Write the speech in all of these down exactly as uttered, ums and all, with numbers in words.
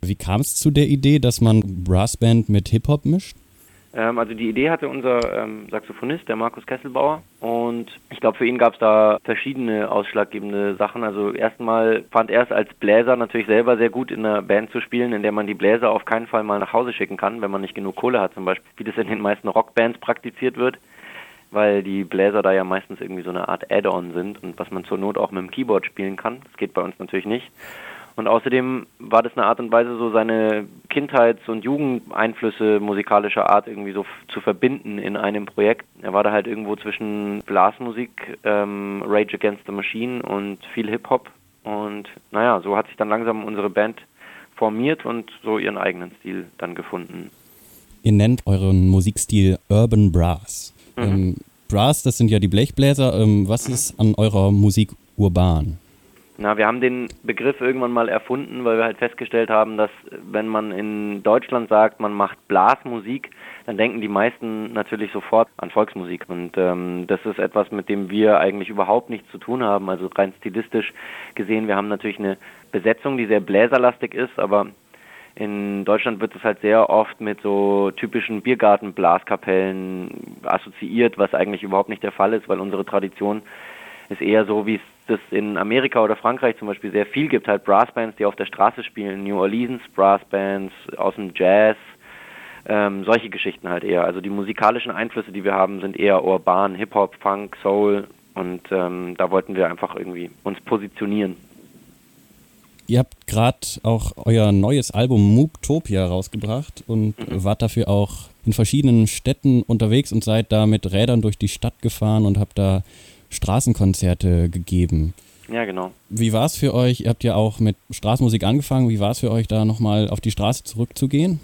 Wie kam es zu der Idee, dass man Brassband mit Hip-Hop mischt? Ähm, also die Idee hatte unser ähm, Saxophonist, der Markus Kesselbauer, und ich glaube, für ihn gab es da verschiedene ausschlaggebende Sachen. Also erstmal fand er es als Bläser natürlich selber sehr gut, in einer Band zu spielen, in der man die Bläser auf keinen Fall mal nach Hause schicken kann, wenn man nicht genug Kohle hat, zum Beispiel, wie das in den meisten Rockbands praktiziert wird, weil die Bläser da ja meistens irgendwie so eine Art Add-on sind und was man zur Not auch mit dem Keyboard spielen kann. Das geht bei uns natürlich nicht. Und außerdem war das eine Art und Weise, so seine Kindheits- und Jugendeinflüsse musikalischer Art irgendwie so f- zu verbinden in einem Projekt. Er war da halt irgendwo zwischen Blasmusik, ähm, Rage Against the Machine und viel Hip-Hop. Und naja, so hat sich dann langsam unsere Band formiert und so ihren eigenen Stil dann gefunden. Ihr nennt euren Musikstil Urban Brass. Mhm. Ähm, Brass, das sind ja die Blechbläser. Ähm, was mhm. ist an eurer Musik urban? Na, wir haben den Begriff irgendwann mal erfunden, weil wir halt festgestellt haben, dass wenn man in Deutschland sagt, man macht Blasmusik, dann denken die meisten natürlich sofort an Volksmusik. Und ähm, das ist etwas, mit dem wir eigentlich überhaupt nichts zu tun haben. Also rein stilistisch gesehen, wir haben natürlich eine Besetzung, die sehr bläserlastig ist, aber in Deutschland wird es halt sehr oft mit so typischen Biergarten-Blaskapellen assoziiert, was eigentlich überhaupt nicht der Fall ist, weil unsere Tradition ist eher so, wie es das in Amerika oder Frankreich zum Beispiel sehr viel gibt, halt Brassbands, die auf der Straße spielen, New Orleans Brassbands aus dem Jazz, ähm, solche Geschichten halt eher. Also die musikalischen Einflüsse, die wir haben, sind eher urban, Hip-Hop, Funk, Soul und ähm, da wollten wir einfach irgendwie uns positionieren. Ihr habt gerade auch euer neues Album Mooptopia rausgebracht und mhm. wart dafür auch in verschiedenen Städten unterwegs und seid da mit Rädern durch die Stadt gefahren und habt da Straßenkonzerte gegeben. Ja, genau. Wie war es für euch? Ihr habt ja auch mit Straßenmusik angefangen. Wie war es für euch, da nochmal auf die Straße zurückzugehen?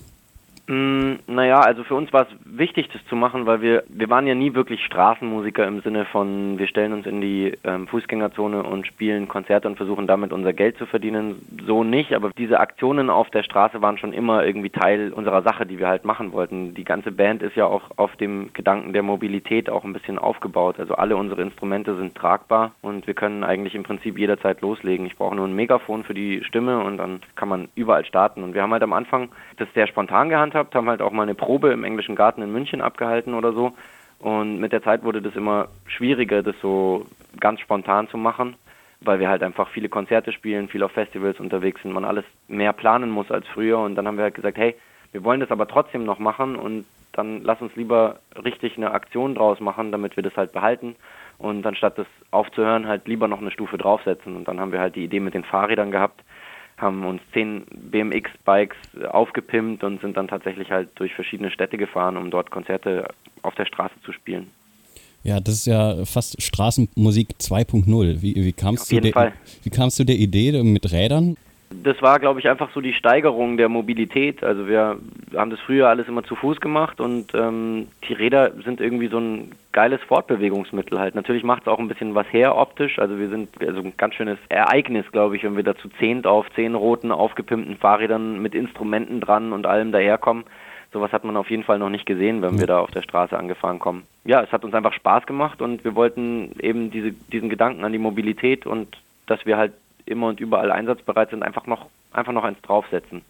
Mm, naja, also für uns war es wichtig, das zu machen, weil wir wir waren ja nie wirklich Straßenmusiker im Sinne von, wir stellen uns in die ähm, Fußgängerzone und spielen Konzerte und versuchen damit unser Geld zu verdienen. So nicht, aber diese Aktionen auf der Straße waren schon immer irgendwie Teil unserer Sache, die wir halt machen wollten. Die ganze Band ist ja auch auf dem Gedanken der Mobilität auch ein bisschen aufgebaut. Also alle unsere Instrumente sind tragbar und wir können eigentlich im Prinzip jederzeit loslegen. Ich brauche nur ein Megafon für die Stimme und dann kann man überall starten. Und wir haben halt am Anfang das sehr spontan gehandhabt, haben halt auch mal eine Probe im Englischen Garten in München abgehalten oder so. Und mit der Zeit wurde das immer schwieriger, das so ganz spontan zu machen, weil wir halt einfach viele Konzerte spielen, viel auf Festivals unterwegs sind, man alles mehr planen muss als früher. Und dann haben wir halt gesagt, hey, wir wollen das aber trotzdem noch machen und dann lass uns lieber richtig eine Aktion draus machen, damit wir das halt behalten. Und anstatt das aufzuhören, halt lieber noch eine Stufe draufsetzen. Und dann haben wir halt die Idee mit den Fahrrädern gehabt, haben uns zehn B M X-Bikes aufgepimpt und sind dann tatsächlich halt durch verschiedene Städte gefahren, um dort Konzerte auf der Straße zu spielen. Ja, das ist ja fast Straßenmusik zwei Punkt null. Wie, wie kamst auf jeden du Fall. Wie kamst du der Idee mit Rädern? Das war, glaube ich, einfach so die Steigerung der Mobilität. Also wir haben das früher alles immer zu Fuß gemacht und ähm, die Räder sind irgendwie so ein geiles Fortbewegungsmittel halt. Natürlich macht es auch ein bisschen was her optisch. Also wir sind also ein ganz schönes Ereignis, glaube ich, wenn wir da zu zehnt auf zehn roten, aufgepimpten Fahrrädern mit Instrumenten dran und allem daherkommen. Sowas hat man auf jeden Fall noch nicht gesehen, wenn wir da auf der Straße angefahren kommen. Ja, es hat uns einfach Spaß gemacht und wir wollten eben diese, diesen Gedanken an die Mobilität und dass wir halt immer und überall einsatzbereit sind, einfach noch, einfach noch eins draufsetzen.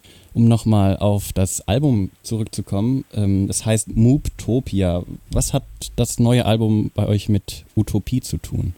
Um nochmal auf das Album zurückzukommen, ähm, das heißt Mooptopia. Was hat das neue Album bei euch mit Utopie zu tun?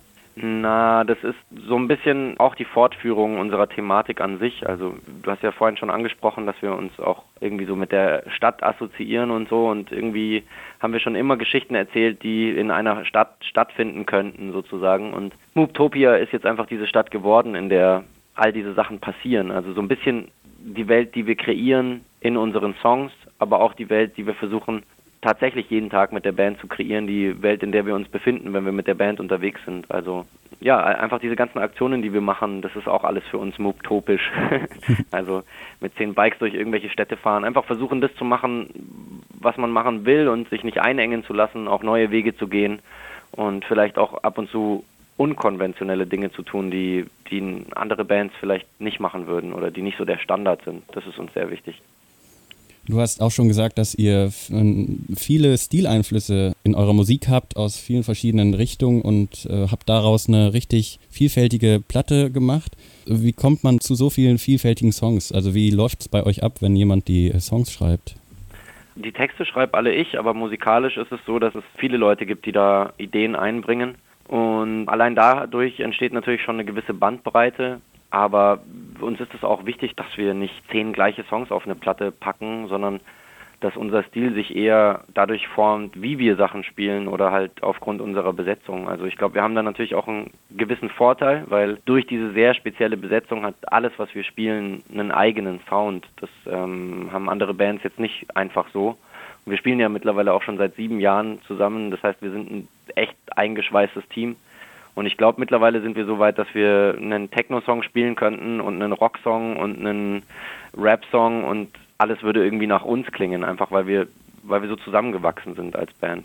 Na, das ist so ein bisschen auch die Fortführung unserer Thematik an sich. Also du hast ja vorhin schon angesprochen, dass wir uns auch irgendwie so mit der Stadt assoziieren und so und irgendwie haben wir schon immer Geschichten erzählt, die in einer Stadt stattfinden könnten sozusagen und Mooptopia ist jetzt einfach diese Stadt geworden, in der all diese Sachen passieren. Also so ein bisschen die Welt, die wir kreieren in unseren Songs, aber auch die Welt, die wir versuchen tatsächlich jeden Tag mit der Band zu kreieren, die Welt, in der wir uns befinden, wenn wir mit der Band unterwegs sind. Also ja, einfach diese ganzen Aktionen, die wir machen, das ist auch alles für uns mooptopisch. Also mit zehn Bikes durch irgendwelche Städte fahren, einfach versuchen, das zu machen, was man machen will und sich nicht einengen zu lassen, auch neue Wege zu gehen und vielleicht auch ab und zu unkonventionelle Dinge zu tun, die, die andere Bands vielleicht nicht machen würden oder die nicht so der Standard sind. Das ist uns sehr wichtig. Du hast auch schon gesagt, dass ihr f- ähm, viele Stileinflüsse in eurer Musik habt aus vielen verschiedenen Richtungen und äh, habt daraus eine richtig vielfältige Platte gemacht. Wie kommt man zu so vielen vielfältigen Songs? Also wie läuft es bei euch ab, wenn jemand die äh, Songs schreibt? Die Texte schreibe alle ich, aber musikalisch ist es so, dass es viele Leute gibt, die da Ideen einbringen. Und allein dadurch entsteht natürlich schon eine gewisse Bandbreite. Aber uns ist es auch wichtig, dass wir nicht zehn gleiche Songs auf eine Platte packen, sondern dass unser Stil sich eher dadurch formt, wie wir Sachen spielen oder halt aufgrund unserer Besetzung. Also ich glaube, wir haben da natürlich auch einen gewissen Vorteil, weil durch diese sehr spezielle Besetzung hat alles, was wir spielen, einen eigenen Sound. Das ähm, haben andere Bands jetzt nicht einfach so. Und wir spielen ja mittlerweile auch schon seit sieben Jahren zusammen. Das heißt, wir sind ein echt eingeschweißtes Team. Und ich glaube, mittlerweile sind wir so weit, dass wir einen Techno-Song spielen könnten und einen Rock-Song und einen Rap-Song und alles würde irgendwie nach uns klingen, einfach weil wir, weil wir so zusammengewachsen sind als Band.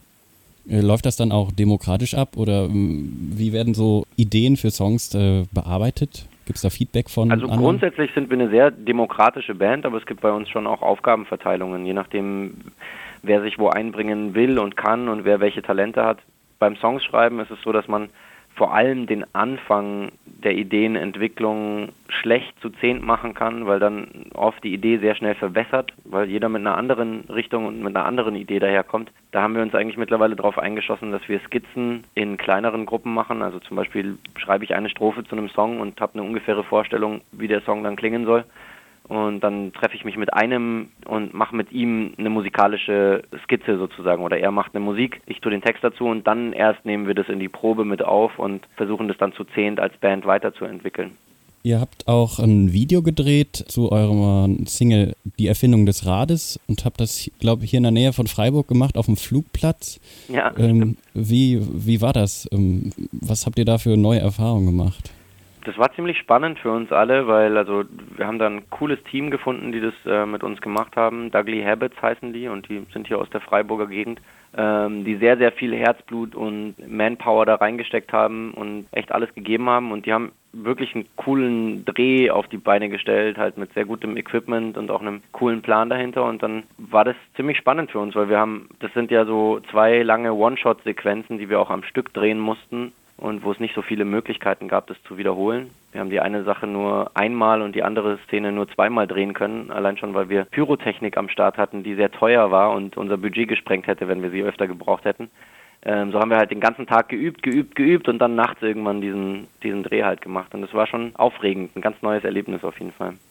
Äh, Läuft das dann auch demokratisch ab oder ähm, wie werden so Ideen für Songs äh, bearbeitet? Gibt es da Feedback von Also anderen? grundsätzlich sind wir eine sehr demokratische Band, aber es gibt bei uns schon auch Aufgabenverteilungen, je nachdem, wer sich wo einbringen will und kann und wer welche Talente hat. Beim Songschreiben ist es so, dass man vor allem den Anfang der Ideenentwicklung schlecht zu zehnt machen kann, weil dann oft die Idee sehr schnell verwässert, weil jeder mit einer anderen Richtung und mit einer anderen Idee daherkommt. Da haben wir uns eigentlich mittlerweile darauf eingeschossen, dass wir Skizzen in kleineren Gruppen machen. Also zum Beispiel schreibe ich eine Strophe zu einem Song und habe eine ungefähre Vorstellung, wie der Song dann klingen soll. Und dann treffe ich mich mit einem und mache mit ihm eine musikalische Skizze sozusagen. Oder er macht eine Musik, ich tue den Text dazu und dann erst nehmen wir das in die Probe mit auf und versuchen das dann zu zehnt als Band weiterzuentwickeln. Ihr habt auch ein Video gedreht zu eurer Single Die Erfindung des Rades und habt das, glaube ich, hier in der Nähe von Freiburg gemacht, auf dem Flugplatz. Ja, ähm, wie, wie war das? Ähm, was habt ihr da für neue Erfahrungen gemacht? Das war ziemlich spannend für uns alle, weil also wir haben da ein cooles Team gefunden, die das äh, mit uns gemacht haben. Dougly Habits heißen die und die sind hier aus der Freiburger Gegend, ähm, die sehr, sehr viel Herzblut und Manpower da reingesteckt haben und echt alles gegeben haben. Und die haben wirklich einen coolen Dreh auf die Beine gestellt, halt mit sehr gutem Equipment und auch einem coolen Plan dahinter. Und dann war das ziemlich spannend für uns, weil wir haben, das sind ja so zwei lange One-Shot-Sequenzen, die wir auch am Stück drehen mussten. Und wo es nicht so viele Möglichkeiten gab, das zu wiederholen. Wir haben die eine Sache nur einmal und die andere Szene nur zweimal drehen können, allein schon, weil wir Pyrotechnik am Start hatten, die sehr teuer war und unser Budget gesprengt hätte, wenn wir sie öfter gebraucht hätten. Ähm, so haben wir halt den ganzen Tag geübt, geübt, geübt und dann nachts irgendwann diesen, diesen Dreh halt gemacht. Und das war schon aufregend, ein ganz neues Erlebnis auf jeden Fall.